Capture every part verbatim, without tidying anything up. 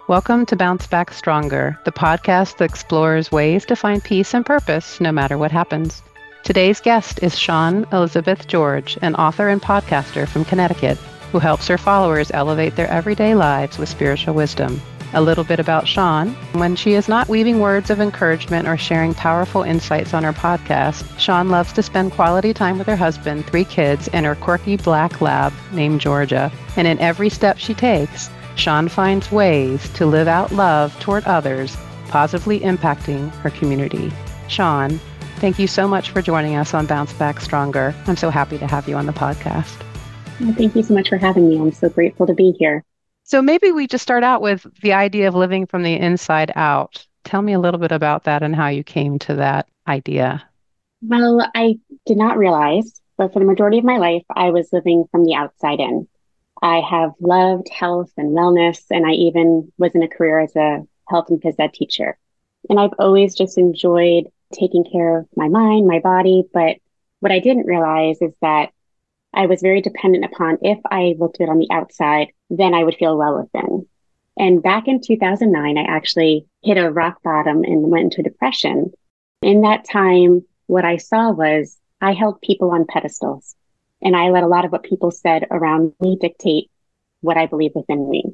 Welcome to Bounce Back Stronger, the podcast that explores ways to find peace and purpose no matter what happens. Today's guest is Shawn Elizabeth George, an author and podcaster from Connecticut, who helps her followers elevate their everyday lives with spiritual wisdom. A little bit about Shawn. When she is not weaving words of encouragement or sharing powerful insights on her podcast, Shawn loves to spend quality time with her husband, three kids, and her quirky black lab named Georgia. And in every step she takes, Shawn finds ways to live out love toward others, positively impacting her community. Shawn, thank you so much for joining us on Bounce Back Stronger. I'm so happy to have you on the podcast. Well, thank you so much for having me. I'm so grateful to be here. So maybe we just start out with the idea of living from the inside out. Tell me a little bit about that and how you came to that idea. Well, I did not realize, but for the majority of my life, I was living from the outside in. I have loved health and wellness, and I even was in a career as a health and phys ed teacher. And I've always just enjoyed taking care of my mind, my body. But what I didn't realize is that I was very dependent upon if I looked good on the outside, then I would feel well within. And back in two thousand nine, I actually hit a rock bottom and went into depression. In that time, what I saw was I held people on pedestals, and I let a lot of what people said around me dictate what I believe within me.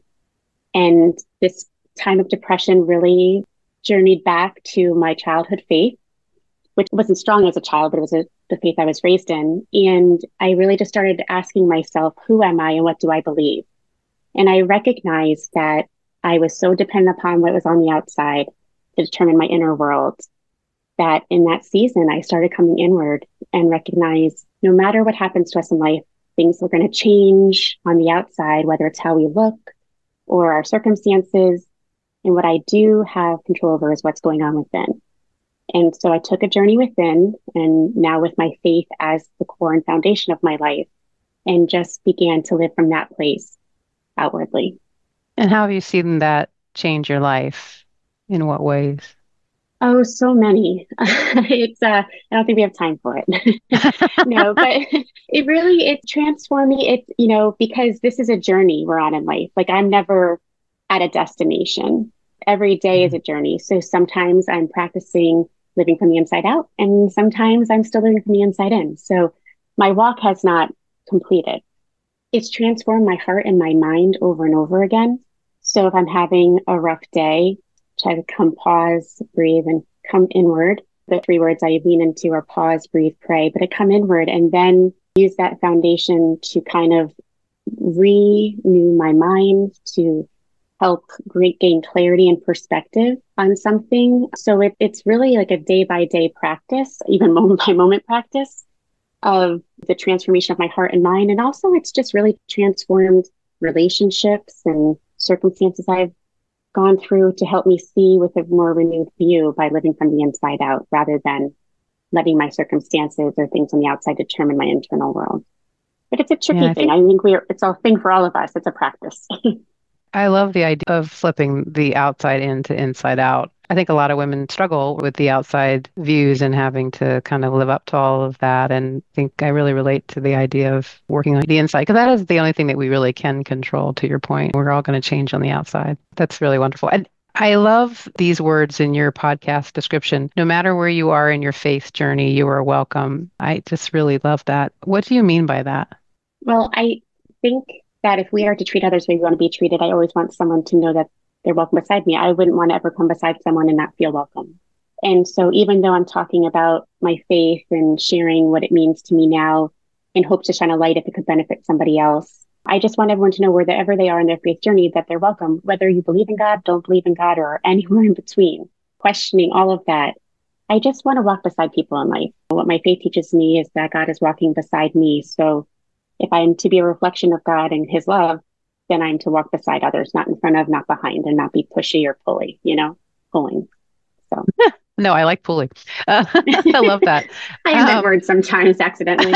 And this time of depression really journeyed back to my childhood faith, which wasn't strong as a child, but it was a, the faith I was raised in. And I really just started asking myself, who am I and what do I believe? And I recognized that I was so dependent upon what was on the outside to determine my inner world, that in that season, I started coming inward and recognized no matter what happens to us in life, things are going to change on the outside, whether it's how we look or our circumstances. And what I do have control over is what's going on within. And so I took a journey within, and now with my faith as the core and foundation of my life, and just began to live from that place outwardly. And how have you seen that change your life? In what ways? Oh, so many. It's uh, I don't think we have time for it. No, but it really, it transformed me. It's, you know, because this is a journey we're on in life. Like I'm never at a destination. Every day is a journey. So sometimes I'm practicing living from the inside out, and sometimes I'm still living from the inside in. So my walk has not completed. It's transformed my heart and my mind over and over again. So if I'm having a rough day, try to come pause, breathe, and come inward. The three words I lean into are pause, breathe, pray, but I come inward and then use that foundation to kind of renew my mind, to help great gain clarity and perspective on something. So it, it's really like a day by day practice, even moment by moment practice of the transformation of my heart and mind. And also it's just really transformed relationships and circumstances I've gone through to help me see with a more renewed view by living from the inside out rather than letting my circumstances or things on the outside determine my internal world. But it's a tricky Yeah, I thing. think I think we're, it's a thing for all of us. It's a practice. I love the idea of flipping the outside in to inside out. I think a lot of women struggle with the outside views and having to kind of live up to all of that. And I think I really relate to the idea of working on the inside, because that is the only thing that we really can control, to your point. We're all going to change on the outside. That's really wonderful. And I love these words in your podcast description. No matter where you are in your faith journey, you are welcome. I just really love that. What do you mean by that? Well, I think that if we are to treat others the way we want to be treated, I always want someone to know that they're welcome beside me. I wouldn't want to ever come beside someone and not feel welcome. And so even though I'm talking about my faith and sharing what it means to me now in hopes to shine a light if it could benefit somebody else, I just want everyone to know wherever they are in their faith journey that they're welcome, whether you believe in God, don't believe in God, or anywhere in between, questioning all of that. I just want to walk beside people in life. What my faith teaches me is that God is walking beside me. So if I'm to be a reflection of God and his love, then I'm to walk beside others, not in front of, not behind, and not be pushy or pulley, you know, pulling. So no, I like pulley. Uh, I love that. I invent Um, words sometimes accidentally.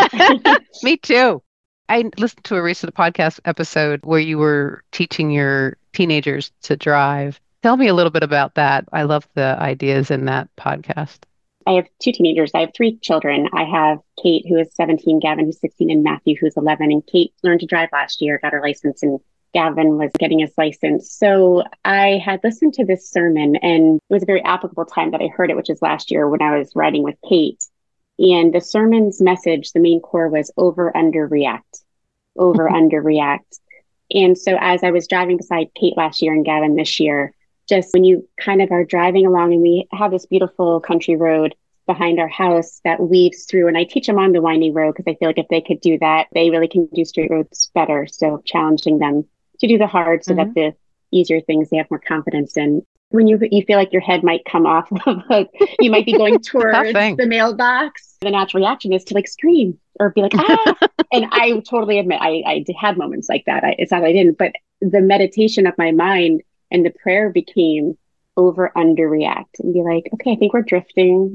me too. I listened to a recent podcast episode where you were teaching your teenagers to drive. Tell me a little bit about that. I love the ideas in that podcast. I have two teenagers. I have three children. I have Kate, who is seventeen, Gavin, who's sixteen, and Matthew, who's eleven. And Kate learned to drive last year, got her license, and Gavin was getting his license. So I had listened to this sermon, and it was a very applicable time that I heard it, which is last year when I was riding with Kate. And the sermon's message, the main core was over, under, react, over, under, react. And so as I was driving beside Kate last year and Gavin this year, just when you kind of are driving along, and we have this beautiful country road behind our house that weaves through, and I teach them on the winding road because I feel like if they could do that, they really can do straight roads better. So challenging them to do the hard so mm-hmm. that the easier things they have more confidence in. When you you feel like your head might come off of a, you might be going towards the mailbox, the natural reaction is to like scream or be like, ah. And I totally admit I, I had moments like that. I, it's not that I didn't, but the meditation of my mind and the prayer became over, under, react, and be like, okay, I think we're drifting,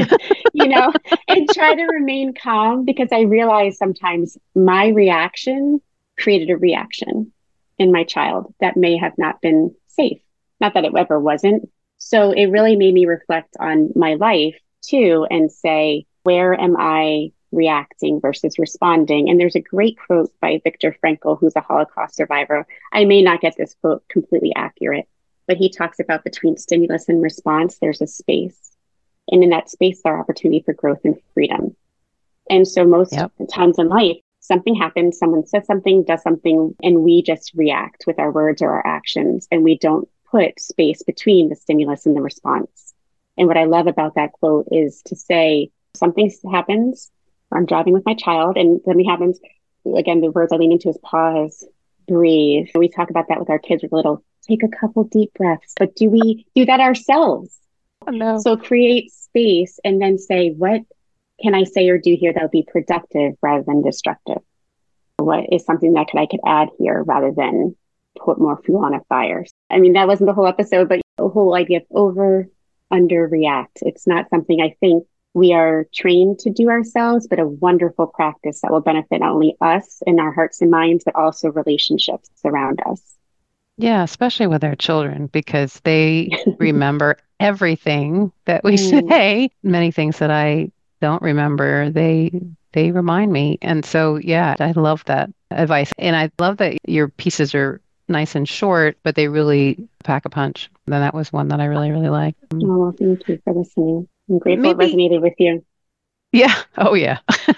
you know, and try to remain calm, because I realized sometimes my reaction created a reaction in my child that may have not been safe. Not that it ever wasn't. So it really made me reflect on my life too and say, where am I reacting versus responding? And there's a great quote by Viktor Frankl, who's a Holocaust survivor. I may not get this quote completely accurate, but he talks about between stimulus and response, there's a space. And in that space, there are opportunity for growth and freedom. And so most yep. times in life, something happens, someone says something, does something, and we just react with our words or our actions, and we don't put space between the stimulus and the response. And what I love about that quote is to say, something happens, I'm driving with my child, and something happens. Again, the words I lean into is pause, breathe. We talk about that with our kids with little, take a couple deep breaths, but do we do that ourselves? Oh, no. So create space and then say, what can I say or do here that will be productive rather than destructive? What is something that could, I could add here rather than put more fuel on a fire? I mean, that wasn't the whole episode, but the whole idea of over, under, react. It's not something I think we are trained to do ourselves, but a wonderful practice that will benefit not only us and our hearts and minds, but also relationships around us. Yeah, especially with our children, because they remember everything that we mm. say. Many things that I don't remember, they they remind me. And so, yeah, I love that advice. And I love that your pieces are nice and short, but they really pack a punch. Then that was one that I really, really liked. Oh, well, thank you for listening. I'm grateful Maybe, it resonated with you. Yeah. Oh, yeah.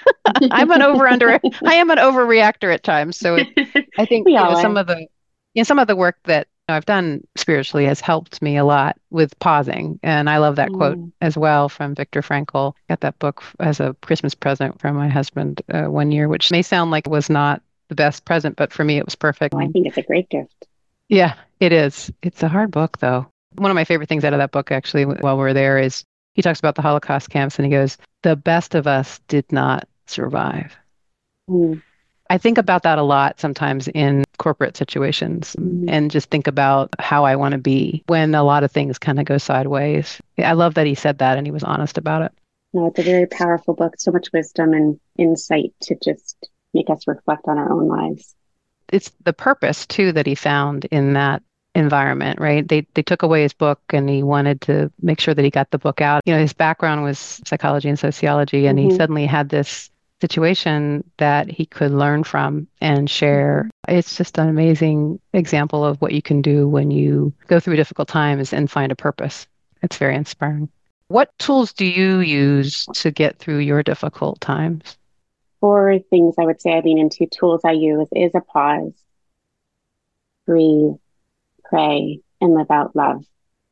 I'm an over under. I am an overreactor at times. So it, I think you know, some of the you know, some of the work that I've done spiritually has helped me a lot with pausing. And I love that mm. quote as well from Viktor Frankl. Got that book as a Christmas present from my husband uh, one year, which may sound like it was not the best present, but for me, it was perfect. Well, I think it's a great gift. Yeah, it is. It's a hard book, though. One of my favorite things out of that book, actually, while we're there, is he talks about the Holocaust camps and he goes, the best of us did not survive. Mm. I think about that a lot sometimes in corporate situations mm. and just think about how I want to be when a lot of things kind of go sideways. I love that he said that and he was honest about it. No, it's a very powerful book. So much wisdom and insight to just make us reflect on our own lives. It's the purpose, too, that he found in that environment, right? They they took away his book and he wanted to make sure that he got the book out. You know, his background was psychology and sociology, and mm-hmm. he suddenly had this situation that he could learn from and share. Mm-hmm. It's just an amazing example of what you can do when you go through difficult times and find a purpose. It's very inspiring. What tools do you use to get through your difficult times? Four things I would say I lean into, tools I use, is a pause, breathe, pray, and live out love.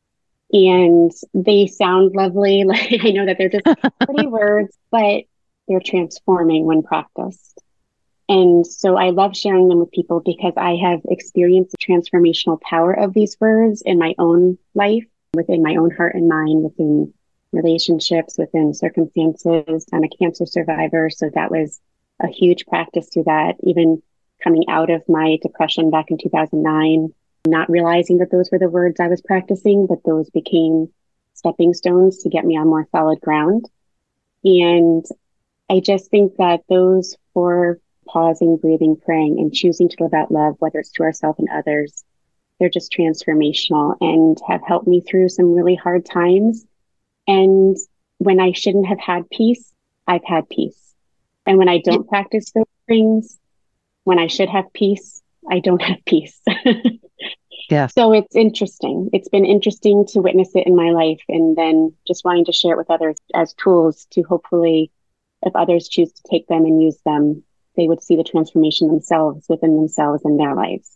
And they sound lovely. Like I know that they're just pretty words, but they're transforming when practiced. And so I love sharing them with people because I have experienced the transformational power of these words in my own life, within my own heart and mind, within relationships, within circumstances. I'm a cancer survivor, so that was a huge practice through that. Even coming out of my depression back in two thousand nine, not realizing that those were the words I was practicing, but those became stepping stones to get me on more solid ground. And I just think that those four, pausing, breathing, praying, and choosing to live out love, whether it's to ourselves and others, they're just transformational and have helped me through some really hard times. And when I shouldn't have had peace, I've had peace. And when I don't practice those things, when I should have peace, I don't have peace. Yes. So it's interesting. It's been interesting to witness it in my life and then just wanting to share it with others as tools to hopefully, if others choose to take them and use them, they would see the transformation themselves within themselves and their lives.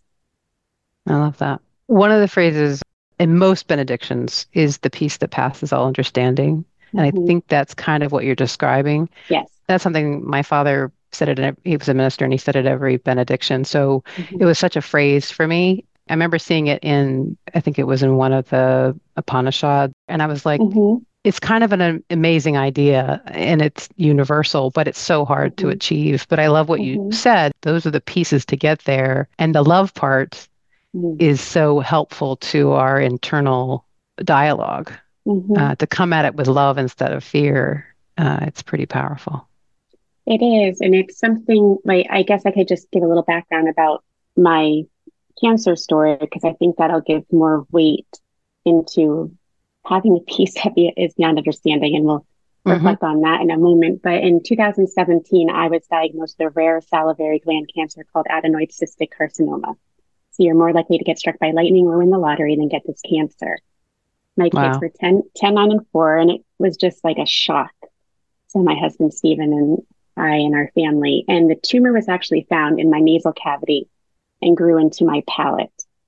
I love that. One of the phrases in most benedictions is the peace that passes all understanding. And I Mm-hmm. think that's kind of what you're describing. Yes. That's something my father said it, in, he was a minister and he said it every benediction. So it Mm-hmm. was such a phrase for me. I remember seeing it in, I think it was in one of the Upanishads. And I was like, Mm-hmm. it's kind of an amazing idea and it's universal, but it's so hard to Mm-hmm. achieve. But I love what you Mm-hmm. said. Those are the pieces to get there. And the love part is so helpful to our internal dialogue, Mm-hmm. uh, to come at it with love instead of fear. Uh, it's pretty powerful. It is. And it's something like, I guess I could just give a little background about my cancer story, because I think that'll give more weight into having a peace that be, is beyond understanding. And we'll Hmm. reflect on that in a moment. But in two thousand seventeen, I was diagnosed with a rare salivary gland cancer called adenoid cystic carcinoma. So you're more likely to get struck by lightning or win the lottery than get this cancer. My kids Wow. were ten, ten, nine, and four, and it was just like a shock to my husband, Stephen, and I and our family. And the tumor was actually found in my nasal cavity and grew into my palate.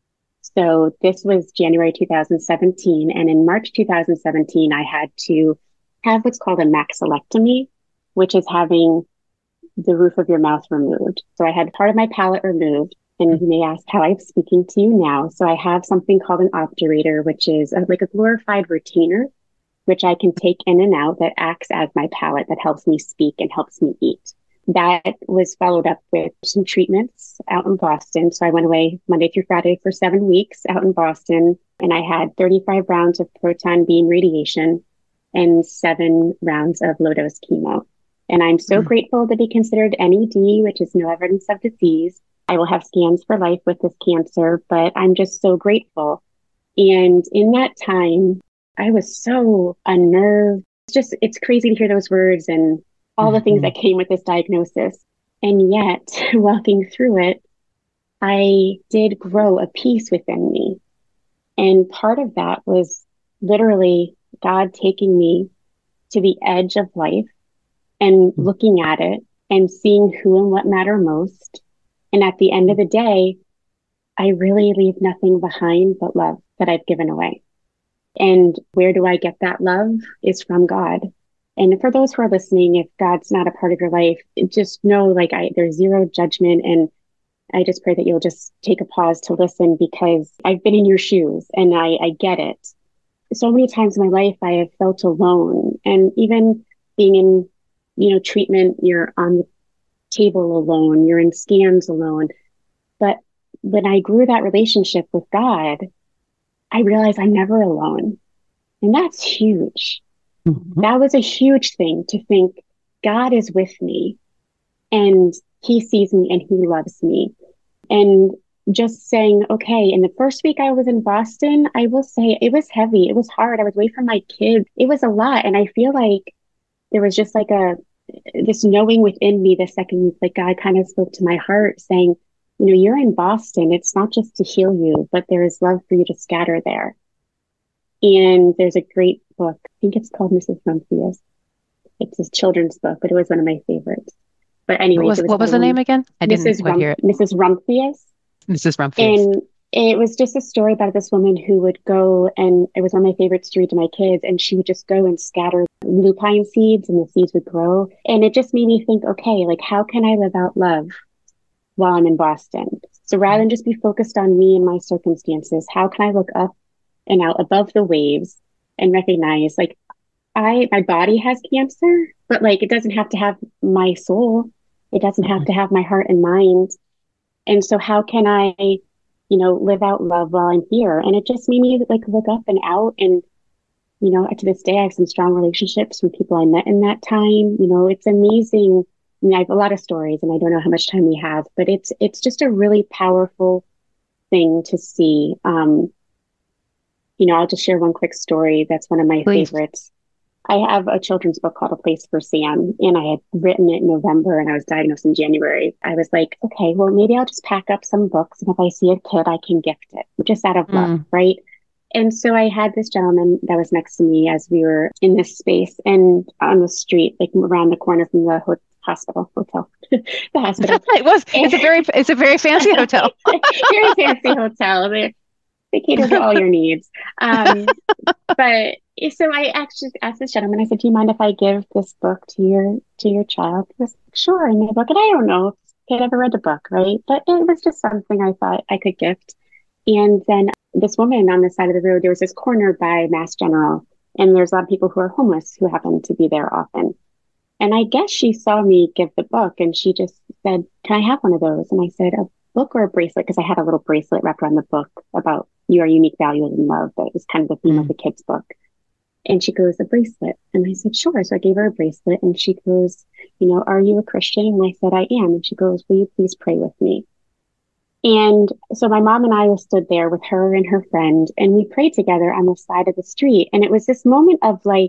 So this was January two thousand seventeen. And in March two thousand seventeen, I had to have what's called a maxillectomy, which is having the roof of your mouth removed. So I had part of my palate removed. And you may ask how I'm speaking to you now. So I have something called an obturator, which is a, like a glorified retainer, which I can take in and out that acts as my palate that helps me speak and helps me eat. That was followed up with some treatments out in Boston. So I went away Monday through Friday for seven weeks out in Boston, and I had thirty-five rounds of proton beam radiation and seven rounds of low dose chemo. And I'm so Mm. grateful to be considered N E D, which is no evidence of disease. I will have scans for life with this cancer, but I'm just so grateful. And in that time, I was so unnerved. It's just, it's crazy to hear those words and all the things Hmm. that came with this diagnosis. And yet, walking through it, I did grow a peace within me. And part of that was literally God taking me to the edge of life and looking at it and seeing who and what matter most. And at the end of the day, I really leave nothing behind but love that I've given away. And where do I get that love? Is from God. And for those who are listening, if God's not a part of your life, just know like I, there's zero judgment. And I just pray that you'll just take a pause to listen, because I've been in your shoes and I, I get it. So many times in my life, I have felt alone. And even being in, you know, treatment, you're on the table alone, you're in scans alone. But when I grew that relationship with God, I realized I'm never alone. And that's huge. Hmm. That was a huge thing to think God is with me and he sees me and he loves me. And just saying, okay, in the first week I was in Boston, I will say it was heavy. It was hard. I was away from my kids. It was a lot. And I feel like there was just like a, this knowing within me the second week, like God kind of spoke to my heart saying, you know, you're in Boston. It's not just to heal you, but there is love for you to scatter there. And there's a great book. I think it's called Missus Rumphius. It's a children's book, but it was one of my favorites. But What anyways, was it was what about was a the name woman, again? I didn't Missus quite Rump, hear it. Missus Rumphius. Missus Rumphius. And it was just a story about this woman who would go, and it was one of my favorites to read to my kids, and she would just go and scatter lupine seeds and the seeds would grow. And it just made me think, okay, like how can I live out love while I'm in Boston? So rather than just be focused on me and my circumstances, how can I look up and out above the waves and recognize like I, my body has cancer, but like it doesn't have to have my soul. It doesn't have to have my heart and mind. And so how can I, you know, live out love while I'm here? And it just made me like look up and out. And, you know, to this day, I have some strong relationships from people I met in that time. You know, it's amazing. I mean, I have a lot of stories and I don't know how much time we have, but it's, it's just a really powerful thing to see. Um, you know, I'll just share one quick story. That's one of my Please. favorites. I have a children's book called A Place for Sam, and I had written it in November and I was diagnosed in January. I was like, okay, well, maybe I'll just pack up some books. And if I see a kid, I can gift it just out of love, Mm. right? And so I had this gentleman that was next to me as we were in this space and on the street, like around the corner from the ho- hospital, hotel, the hospital. It was. It's a very. It's a very fancy hotel. Very fancy hotel. They, they cater to all your needs. Um, but so I actually asked this gentleman, I said, do you mind if I give this book to your to your child? He was like, sure. And the book, and I don't know if he had ever read the book, right? But it was just something I thought I could gift. And then this woman on the side of the road, there was this corner by Mass General, and there's a lot of people who are homeless who happen to be there often. And I guess she saw me give the book and she just said, can I have one of those? And I said, a book or a bracelet? Because I had a little bracelet wrapped around the book about your unique value and love. That was kind of the theme Mm. of the kids' book. And she goes, a bracelet. And I said, sure. So I gave her a bracelet and she goes, you know, are you a Christian? And I said, I am. And she goes, will you please pray with me? And so my mom and I stood there with her and her friend, and we prayed together on the side of the street. And it was this moment of like,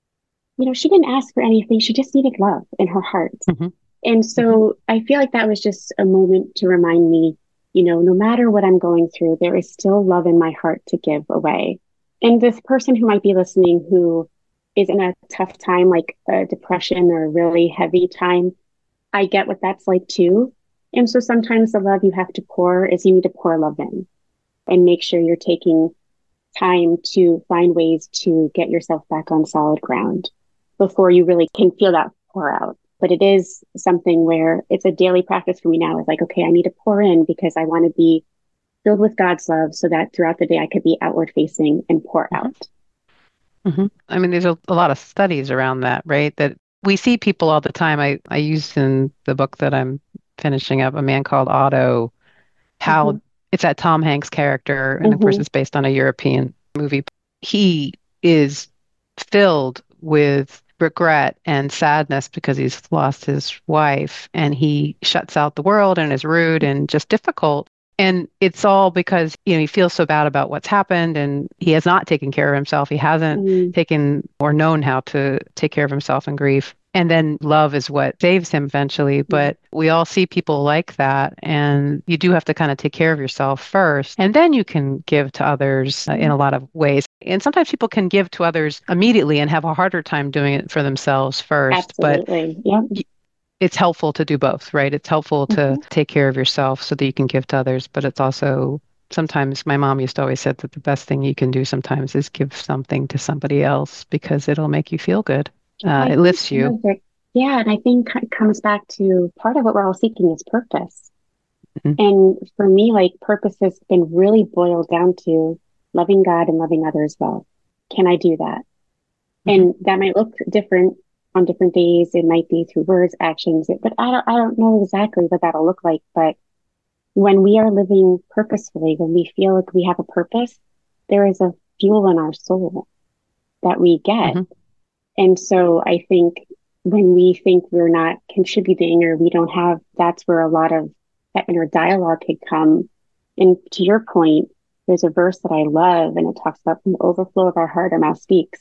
you know, she didn't ask for anything. She just needed love in her heart. Mm-hmm. And so mm-hmm. I feel like that was just a moment to remind me, you know, no matter what I'm going through, there is still love in my heart to give away. And this person who might be listening who is in a tough time, like a depression or a really heavy time, I get what that's like too. And so sometimes the love you have to pour is you need to pour love in and make sure you're taking time to find ways to get yourself back on solid ground before you really can feel that pour out. But it is something where it's a daily practice for me now. It's like, okay, I need to pour in because I want to be filled with God's love so that throughout the day I could be outward facing and pour Mm-hmm. out. Mm-hmm. I mean, there's a, a lot of studies around that, right? That we see people all the time. I, I used in the book that I'm finishing up, A Man Called Otto, how Mm-hmm. it's that Tom Hanks character. And of course, Mm-hmm. it's based on a European movie. He is filled with regret and sadness because he's lost his wife and he shuts out the world and is rude and just difficult. And it's all because, you know, he feels so bad about what's happened and he has not taken care of himself. He hasn't Mm-hmm. taken or known how to take care of himself in grief. And then love is what saves him eventually. But we all see people like that. And you do have to kind of take care of yourself first. And then you can give to others uh, in a lot of ways. And sometimes people can give to others immediately and have a harder time doing it for themselves first. Absolutely. Yeah. But it's helpful to do both, right? It's helpful to Mm-hmm. take care of yourself so that you can give to others. But it's also sometimes my mom used to always said that the best thing you can do sometimes is give something to somebody else because it'll make you feel good. Uh, it lifts you. Yeah, and I think it comes back to part of what we're all seeking is purpose. Mm-hmm. And for me, like purpose has been really boiled down to loving God and loving others well. Can I do that? Mm-hmm. And that might look different on different days. It might be through words, actions, but I don't, I don't know exactly what that'll look like. But when we are living purposefully, when we feel like we have a purpose, there is a fuel in our soul that we get. Mm-hmm. And so I think when we think we're not contributing or we don't have, that's where a lot of that inner dialogue could come. And to your point, there's a verse that I love and it talks about from the overflow of our heart, our mouth speaks.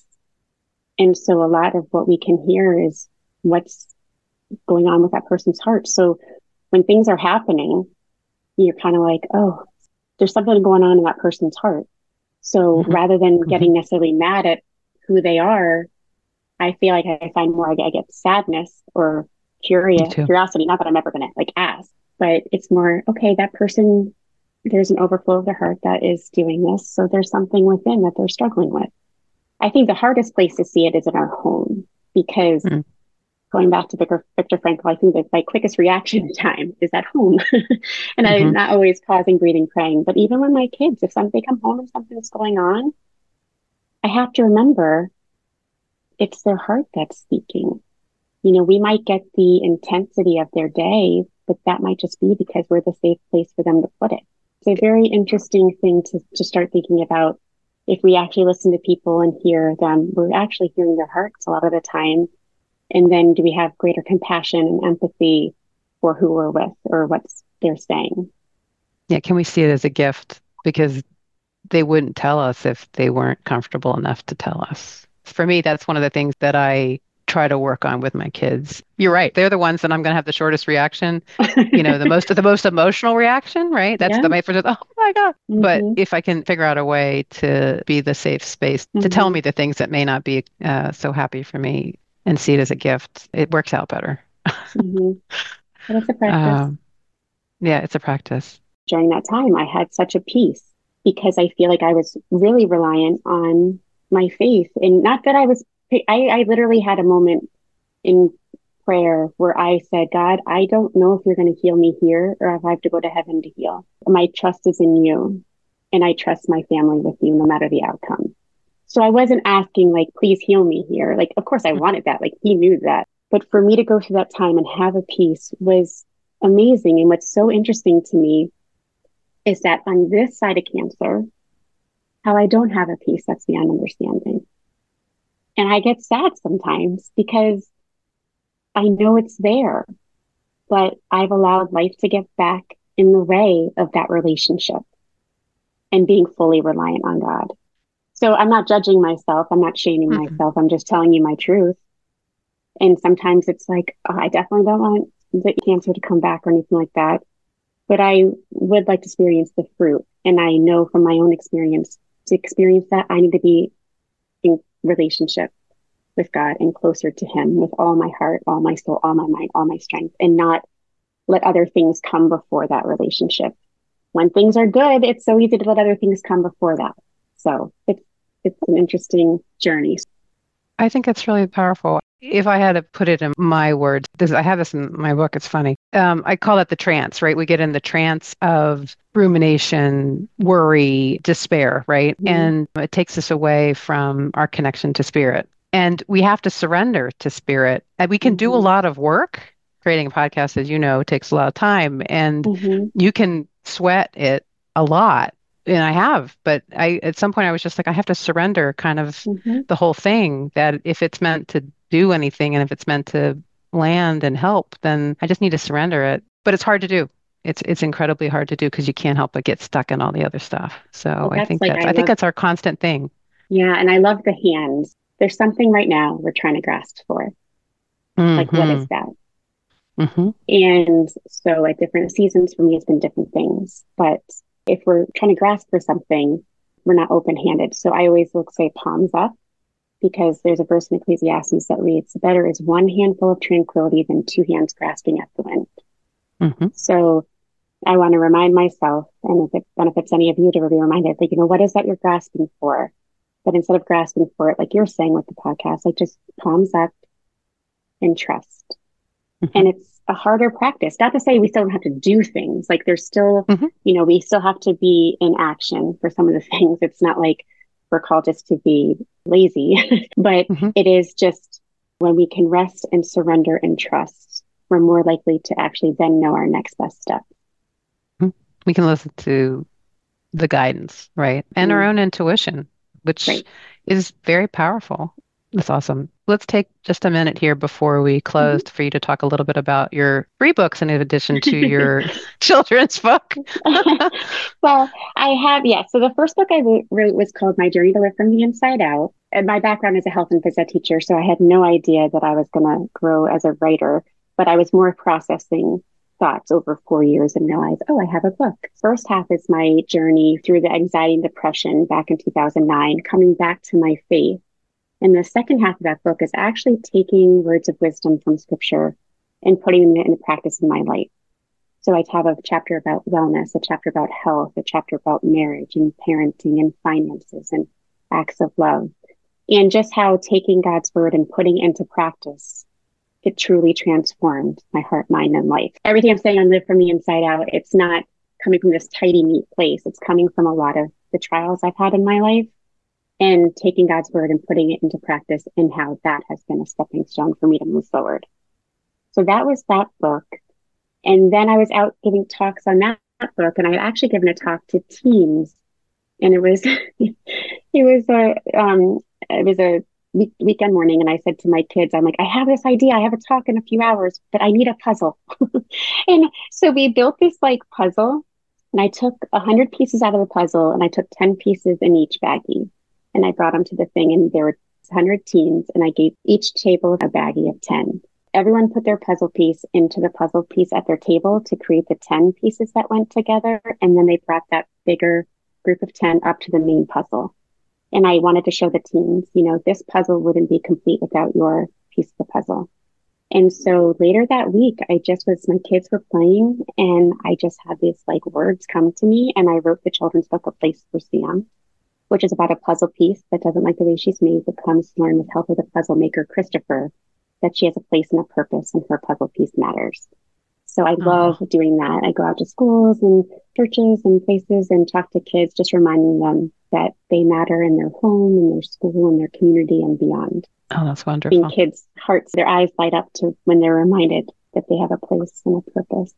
And so a lot of what we can hear is what's going on with that person's heart. So when things are happening, you're kind of like, oh, there's something going on in that person's heart. So mm-hmm. rather than mm-hmm. getting necessarily mad at who they are, I feel like I find more, I get sadness or curious, curiosity, not that I'm ever going to like ask, but it's more, okay, that person, there's an overflow of their heart that is doing this. So there's something within that they're struggling with. I think the hardest place to see it is in our home because mm. going back to Victor, Viktor Frankl, I think that my quickest reaction time is at home and mm-hmm. I'm not always pausing, breathing, praying. But even when my kids, if something come home and something's going on, I have to remember it's their heart that's speaking. You know, we might get the intensity of their day, but that might just be because we're the safe place for them to put it. It's a very interesting thing to, to start thinking about. If we actually listen to people and hear them, we're actually hearing their hearts a lot of the time. And then do we have greater compassion and empathy for who we're with or what they're saying? Yeah, can we see it as a gift? Because they wouldn't tell us if they weren't comfortable enough to tell us. For me, that's one of the things that I try to work on with my kids. You're right. They're the ones that I'm going to have the shortest reaction, you know, the most the most emotional reaction, right? That's Yeah. the my first, oh my God. But hmm if I can figure out a way to be the safe space to tell hmm me the things that may not be uh, so happy for me and see it as a gift, it works out better. hmm But it's a practice. Um, yeah, it's a practice. During that time, I had such a peace because I feel like I was really reliant on my faith. And not that I was, I, I literally had a moment in prayer where I said, God, I don't know if you're going to heal me here or if I have to go to heaven to heal. My trust is in you. And I trust my family with you no matter the outcome. So I wasn't asking, like, please heal me here. Like, of course I wanted that. Like, he knew that. But for me to go through that time and have a peace was amazing. And what's so interesting to me is that on this side of cancer, how I don't have a peace that's beyond understanding. And I get sad sometimes because I know it's there, but I've allowed life to get back in the way of that relationship and being fully reliant on God. So I'm not judging myself. I'm not shaming Mm-mm. myself. I'm just telling you my truth. And sometimes it's like, oh, I definitely don't want the cancer to come back or anything like that. But I would like to experience the fruit. And I know from my own experience, to experience that, I need to be in relationship with God and closer to Him with all my heart, all my soul, all my mind, all my strength, and not let other things come before that relationship. When things are good, it's so easy to let other things come before that. So it's it's an interesting journey. I think it's really powerful. If I had to put it in my words, this, I have this in my book, it's funny. Um, I call it the trance, right? We get in the trance of rumination, worry, despair, right? Mm-hmm. And it takes us away from our connection to spirit. And we have to surrender to spirit. And we can do a Mm-hmm. lot of work. Creating a podcast, as you know, takes a lot of time. And Mm-hmm. you can sweat it a lot. And I have, but I at some point I was just like, I have to surrender kind of Mm-hmm. the whole thing, that if it's meant to do anything and if it's meant to land and help, then I just need to surrender it. But it's hard to do. It's it's incredibly hard to do because you can't help but get stuck in all the other stuff. So Well, I that's think like that's I I think love. that's our constant thing. Yeah, and I love the hands. There's something right now we're trying to grasp for. Like, what is Hmm. that? Hmm. And so at different seasons for me, it's been different things. But if we're trying to grasp for something, we're not open handed. So I always look, say, palms up, because there's a verse in Ecclesiastes that reads, better is one handful of tranquility than two hands grasping at the wind. Hmm. So I want to remind myself, and if it benefits any of you to be reminded, like, you know, what is that you're grasping for? But instead of grasping for it, like you're saying with the podcast, like just palms up and trust. Hmm. And it's a harder practice. Not to say we still don't have to do things. Like there's still, Hmm. you know, we still have to be in action for some of the things. It's not like we're called just to be lazy, but Hmm. it is just when we can rest and surrender and trust, we're more likely to actually then know our next best step. We can listen to the guidance, right? And our Mm, own intuition, which great. is very powerful. That's awesome. Let's take just a minute here before we close Mhm. for you to talk a little bit about your three books in addition to your children's book. Well, I have, yeah. So the first book I wrote, wrote was called My Journey to Live from the Inside Out. And my background is a health and phys ed teacher, so I had no idea that I was going to grow as a writer, but I was more processing thoughts over four years and realized, oh, I have a book. First half is my journey through the anxiety and depression back in two thousand nine, coming back to my faith. And the second half of that book is actually taking words of wisdom from scripture and putting them into practice in my life. So I have a chapter about wellness, a chapter about health, a chapter about marriage and parenting and finances and acts of love. And just how taking God's word and putting it into practice, it truly transformed my heart, mind, and life. Everything I'm saying on Live from the Inside Out, it's not coming from this tidy, neat place. It's coming from a lot of the trials I've had in my life and taking God's word and putting it into practice, and how that has been a stepping stone for me to move forward. So that was that book. And then I was out giving talks on that book, and I had actually given a talk to teens, and it was it was a um it was a week, weekend morning, and I said to my kids, I'm like, I have this idea, I have a talk in a few hours, but I need a puzzle. And so we built this like puzzle, and I took a hundred pieces out of the puzzle, and I took ten pieces in each baggie, and I brought them to the thing, and there were one hundred teens, and I gave each table a baggie of ten. Everyone put their puzzle piece into the puzzle piece at their table to create the ten pieces that went together. And then they brought that bigger group of ten up to the main puzzle. And I wanted to show the teens, you know, this puzzle wouldn't be complete without your piece of the puzzle. And so later that week, I just was, my kids were playing and I just had these like words come to me, and I wrote the children's book, A Place for Sam, which is about a puzzle piece that doesn't like the way she's made, but comes to learn with help of the puzzle maker, Christopher, that she has a place and a purpose and her puzzle piece matters. So I love oh. doing that. I go out to schools and churches and places and talk to kids, just reminding them that they matter in their home, in their school, in their community, and beyond. Oh, that's wonderful. In kids' hearts, their eyes light up to when they're reminded that they have a place and a purpose.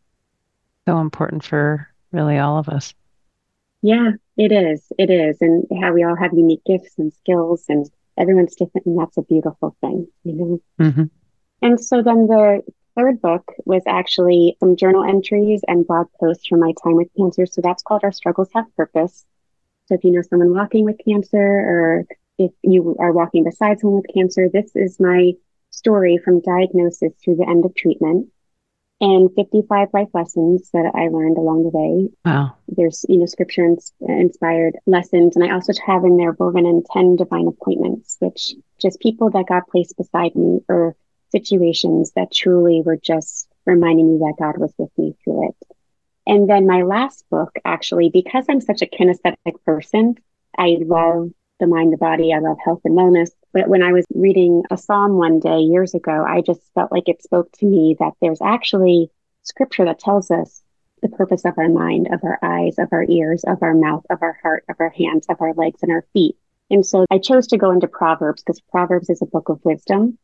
So important for really all of us. Yeah, it is. It is. And how we all have unique gifts and skills, and everyone's different, and that's a beautiful thing, you know? Mm-hmm. And so then the third book was actually some journal entries and blog posts from my time with cancer. So that's called Our Struggles Have Purpose. So if you know someone walking with cancer, or if you are walking beside someone with cancer, this is my story from diagnosis through the end of treatment, and fifty-five life lessons that I learned along the way. Wow. There's, you know, scripture ins- inspired lessons. And I also have in there woven in ten divine appointments, which just people that God placed beside me, or situations that truly were just reminding me that God was with me through it. And then my last book, actually, because I'm such a kinesthetic person, I love the mind, the body, I love health and wellness. But when I was reading a psalm one day years ago, I just felt like it spoke to me that there's actually scripture that tells us the purpose of our mind, of our eyes, of our ears, of our mouth, of our heart, of our hands, of our legs, and our feet. And so I chose to go into Proverbs because Proverbs is a book of wisdom.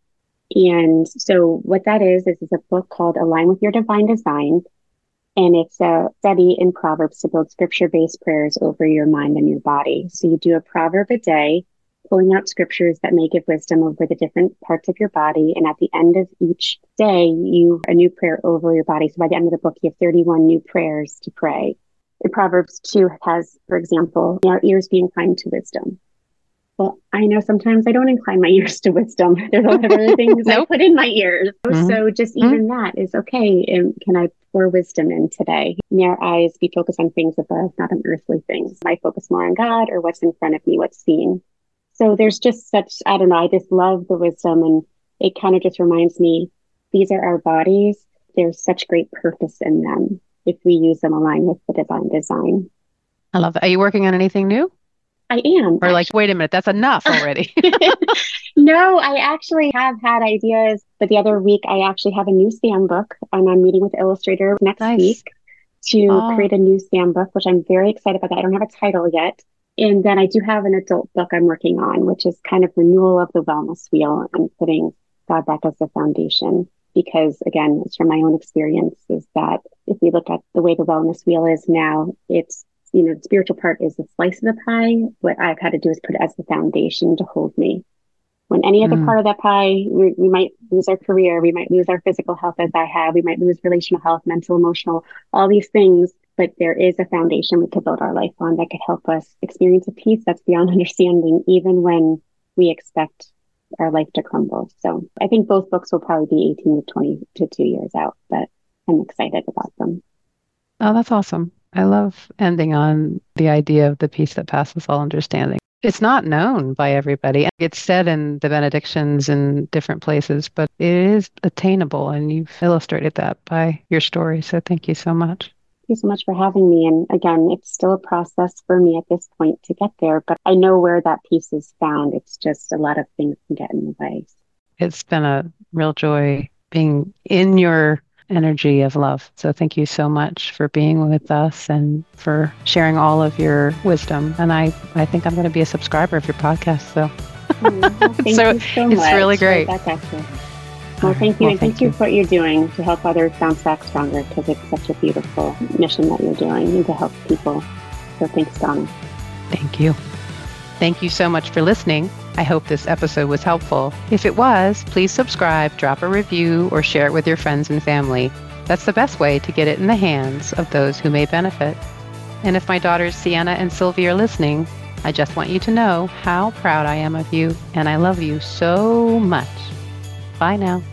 And so what that is, is it's a book called Align with Your Divine Design. And it's a study in Proverbs to build scripture-based prayers over your mind and your body. So you do a proverb a day, pulling out scriptures that may give wisdom over the different parts of your body. And at the end of each day, you a new prayer over your body. So by the end of the book, you have thirty-one new prayers to pray. And Proverbs two has, for example, our ears be inclined to wisdom. Well, I know sometimes I don't incline my ears to wisdom. There's a lot of other things nope. I put in my ears. Mm-hmm. So just even mm-hmm. that is okay. And can I pour wisdom in today? May our eyes be focused on things above, not on earthly things. I focus more on God, or what's in front of me, what's seen. So there's just such, I don't know, I just love the wisdom. And it kind of just reminds me, these are our bodies. There's such great purpose in them if we use them aligned with the divine design. I love that. Are you working on anything new? I am. Or like, wait a minute, that's enough already. No, I actually have had ideas, but the other week I actually have a new Sam book, and I'm meeting with the illustrator next nice. week to oh. create a new Sam book, which I'm very excited about that. I don't have a title yet. And then I do have an adult book I'm working on, which is kind of renewal of the wellness wheel and putting God back as the foundation. Because again, it's from my own experience, is that if we look at the way the wellness wheel is now, it's, you know, the spiritual part is the slice of the pie. What I've had to do is put it as the foundation to hold me. When any other mm. part of that pie, we, we might lose our career, we might lose our physical health as I have, we might lose relational health, mental, emotional, all these things. But there is a foundation we could build our life on that could help us experience a peace that's beyond understanding, even when we expect our life to crumble. So I think both books will probably be eighteen to twenty to two years out, but I'm excited about them. Oh, that's awesome. I love ending on the idea of the peace that passes all understanding. It's not known by everybody. It's said in the benedictions in different places, but it is attainable, and you've illustrated that by your story. So thank you so much. Thank you so much for having me. And again, it's still a process for me at this point to get there, but I know where that peace is found. It's just a lot of things can get in the way. It's been a real joy being in your energy of love. So thank you so much for being with us and for sharing all of your wisdom. And I, I think I'm going to be a subscriber of your podcast. So, oh, thank so, you so much. It's really great. That's excellent. Well, thank you. Well, and thank, thank you, you for what you're doing to help others bounce back stronger, because it's such a beautiful mission that you're doing and to help people. So thanks, Donna. Thank you. Thank you so much for listening. I hope this episode was helpful. If it was, please subscribe, drop a review, or share it with your friends and family. That's the best way to get it in the hands of those who may benefit. And if my daughters Sienna and Sylvie are listening, I just want you to know how proud I am of you, and I love you so much. Bye now.